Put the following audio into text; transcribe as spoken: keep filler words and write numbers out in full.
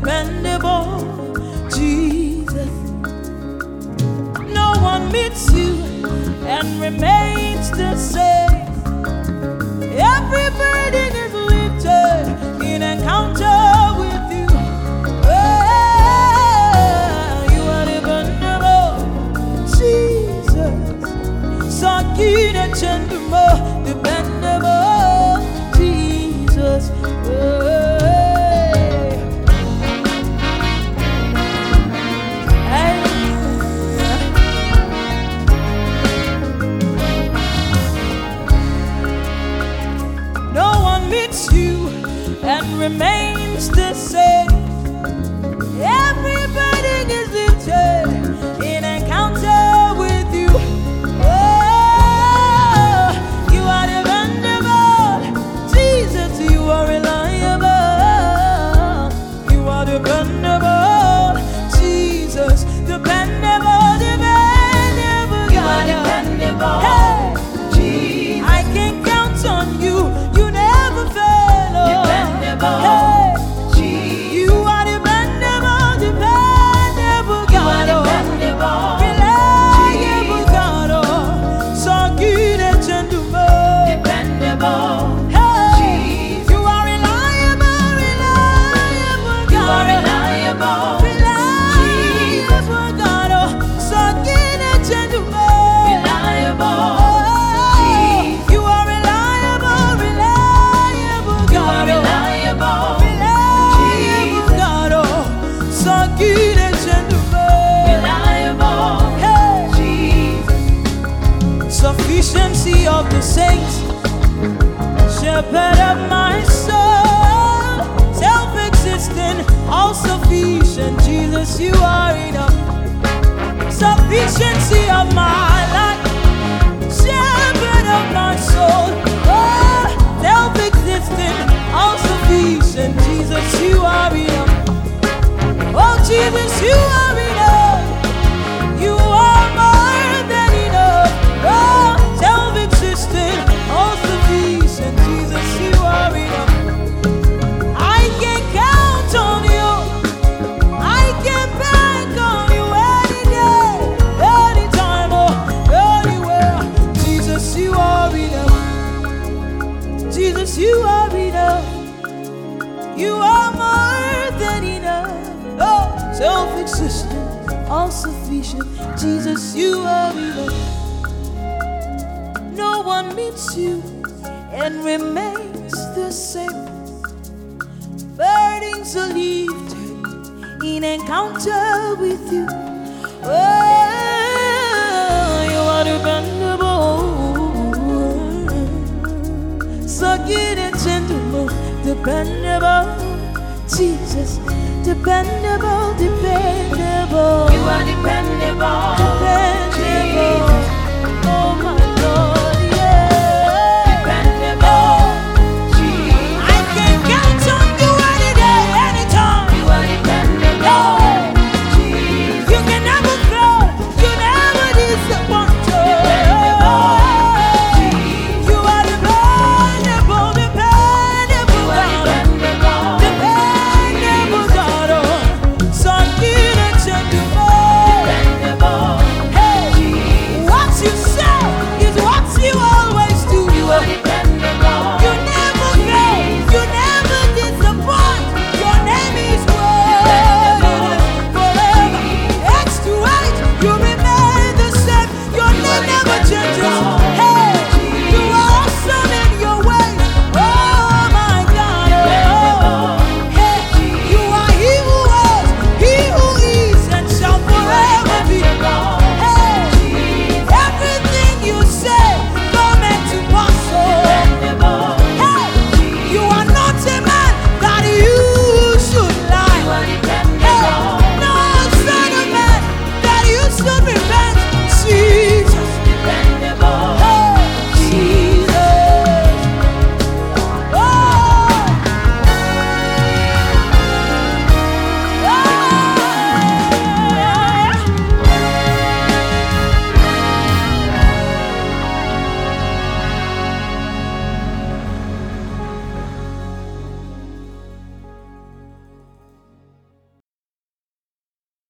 dependable, Jesus. No one meets you and remains the same. Every burden is lifted in encounter with you. Oh, you are dependable, Jesus. Sakine chenduma, dependable, Jesus. Oh. You and remains the same. Every burden is lifted in encounter with you. Oh, you are dependable, Jesus. You are reliable. You are dependable, Jesus. Dependable, dependable. You are dependable. Hey, Jesus. I can count on you. Dependable, Jesus. You are dependable, dependable God. You are dependable, reliable God. So good and dependable. Hey, Jesus. You are reliable, reliable God. You are reliable, reliable God. So good and dependable. Reliable. Sufficiency of the saints, shepherd of my soul, self-existent, all-sufficient, Jesus, you are enough. Sufficiency of my life, shepherd of my soul, oh, self-existent, all-sufficient, Jesus, you are enough. Oh, Jesus, you are enough. You are more than enough. Oh, self-existent, all-sufficient, Jesus, you are enough. I can count on you. I can bank on you any day, any time, or anywhere. Jesus, you are enough. Jesus, you are enough. You are more than enough. Oh, self-existent, all-sufficient, Jesus, you are enough. No one meets you and remains the same. Burdens are lifted in encounter with you. Oh, you are dependable, so good and gentle, dependable, Jesus, dependable, dependable. You are dependable.